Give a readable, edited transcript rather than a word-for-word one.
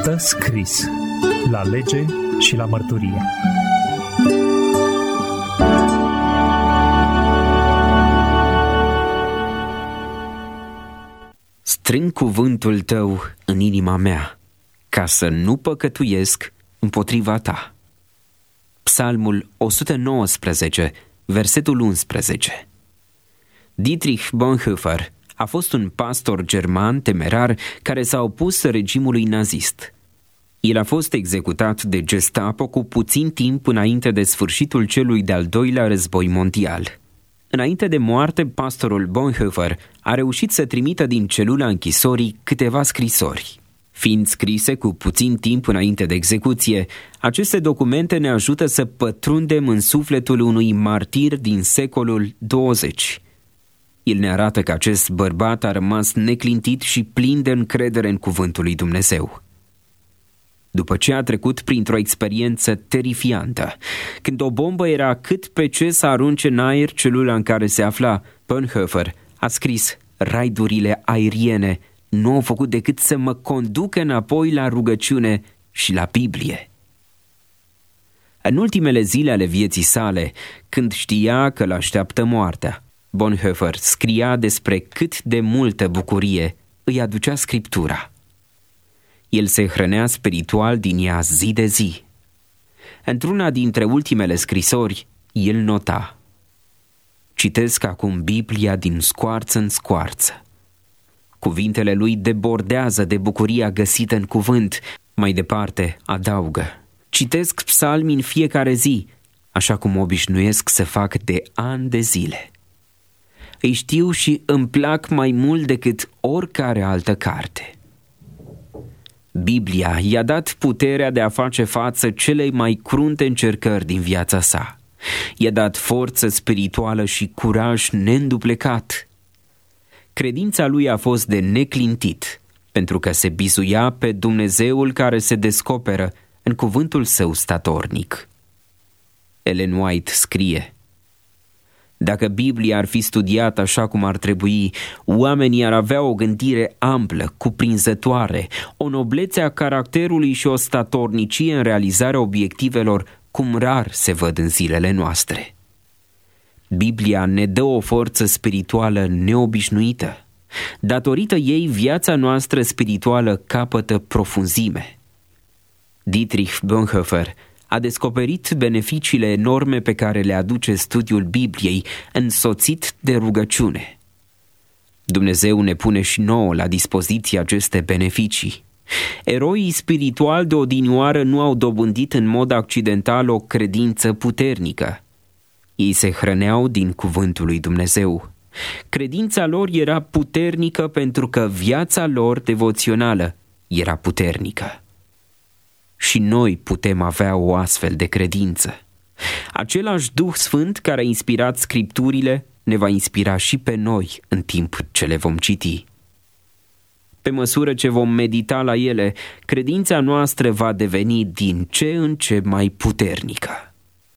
Stă scris la lege și la mărturie. Strâng cuvântul tău în inima mea, ca să nu păcătuiesc împotriva ta. Psalmul 119, versetul 11. Dietrich Bonhoeffer a fost un pastor german temerar care s-a opus regimului nazist. El a fost executat de Gestapo cu puțin timp înainte de sfârșitul celui de-al doilea război mondial. Înainte de moarte, pastorul Bonhoeffer a reușit să trimită din celula închisorii câteva scrisori. Fiind scrise cu puțin timp înainte de execuție, aceste documente ne ajută să pătrundem în sufletul unui martir din secolul 20. El ne arată că acest bărbat a rămas neclintit și plin de încredere în cuvântul lui Dumnezeu. După ce a trecut printr-o experiență terifiantă, când o bombă era cât pe ce să arunce în aer celula în care se afla, Bonhoeffer a scris: raidurile aeriene nu au făcut decât să mă conducă înapoi la rugăciune și la Biblie. În ultimele zile ale vieții sale, când știa că l-așteaptă moartea, Bonhoeffer scria despre cât de multă bucurie îi aducea Scriptura. El se hrănea spiritual din ea zi de zi. Într-una dintre ultimele scrisori, el nota: citesc acum Biblia din scoarță în scoarță. Cuvintele lui debordează de bucuria găsită în cuvânt. Mai departe adaugă: citesc psalmi în fiecare zi, așa cum obișnuiesc să fac de ani de zile. Îi știu și îmi plac mai mult decât oricare altă carte. Biblia i-a dat puterea de a face față celei mai crunte încercări din viața sa. I-a dat forță spirituală și curaj neînduplecat. Credința lui a fost de neclintit, pentru că se bizuia pe Dumnezeul care se descoperă în cuvântul său statornic. Ellen White scrie: dacă Biblia ar fi studiată așa cum ar trebui, oamenii ar avea o gândire amplă, cuprinzătoare, o noblețe a caracterului și o statornicie în realizarea obiectivelor cum rar se văd în zilele noastre. Biblia ne dă o forță spirituală neobișnuită. Datorită ei, viața noastră spirituală capătă profunzime. Dietrich Bonhoeffer a descoperit beneficiile enorme pe care le aduce studiul Bibliei, însoțit de rugăciune. Dumnezeu ne pune și nouă la dispoziție aceste beneficii. Eroii spirituali de odinioară nu au dobândit în mod accidental o credință puternică. Ei se hrăneau din cuvântul lui Dumnezeu. Credința lor era puternică pentru că viața lor devoțională era puternică. Și noi putem avea o astfel de credință. Același Duh Sfânt care a inspirat Scripturile ne va inspira și pe noi în timp ce le vom citi. Pe măsură ce vom medita la ele, credința noastră va deveni din ce în ce mai puternică.